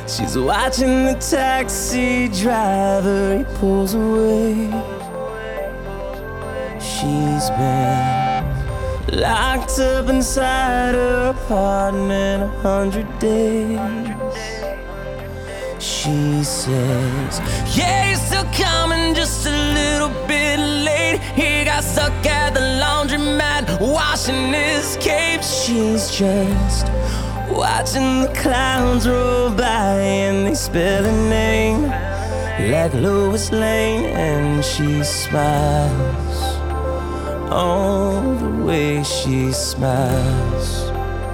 She's watching the taxi driver, he pulls away. She's been locked up inside her apartment 100 days. She says, yeah, he's still coming, just a little bit late. He got stuck at the laundromat washing his cape. She's just watching the clowns roll by and they spell her name like Lois Lane. And she smiles, oh, the way she smiles.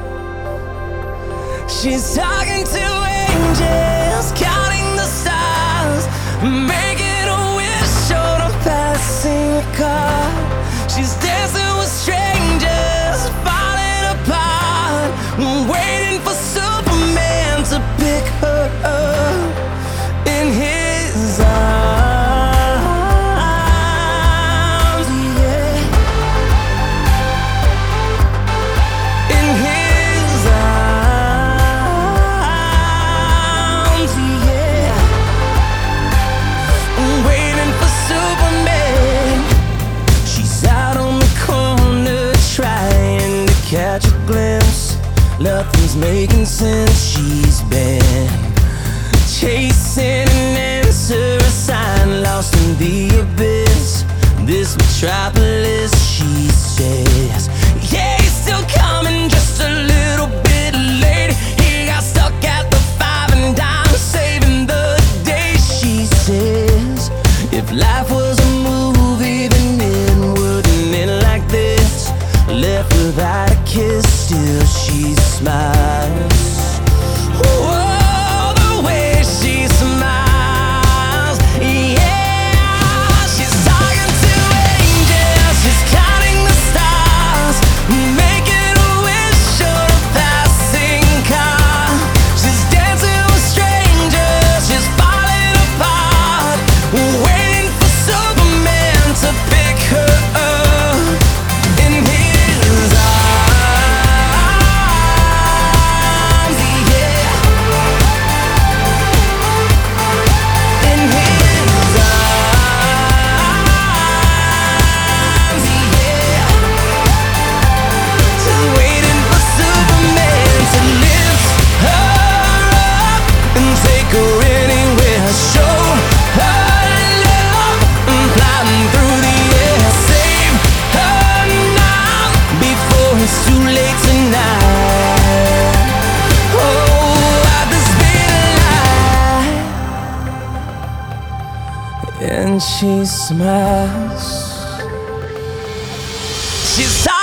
She's talking to angels, counting the stars, making a wish on a passing car. She's dancing with strangers, falling apart, waiting for Superman to pick her up in his arms. Catch a glimpse, nothing's making sense. She's been chasing an answer, a sign lost in the abyss. This metropolis, she says, yeah, he's still coming, just a little bit late. He got stuck at the Five and Dime, saving the day. She says, if life was a movie, then it wouldn't end like this. Left without a kiss, still she smiles. Oh, the way she smiles, yeah. She's talking to angels, she's counting the stars, making a wish on a passing car. She's dancing with strangers, she's falling apart, waiting for Superman to pick her up in his arms. And she smiles. She's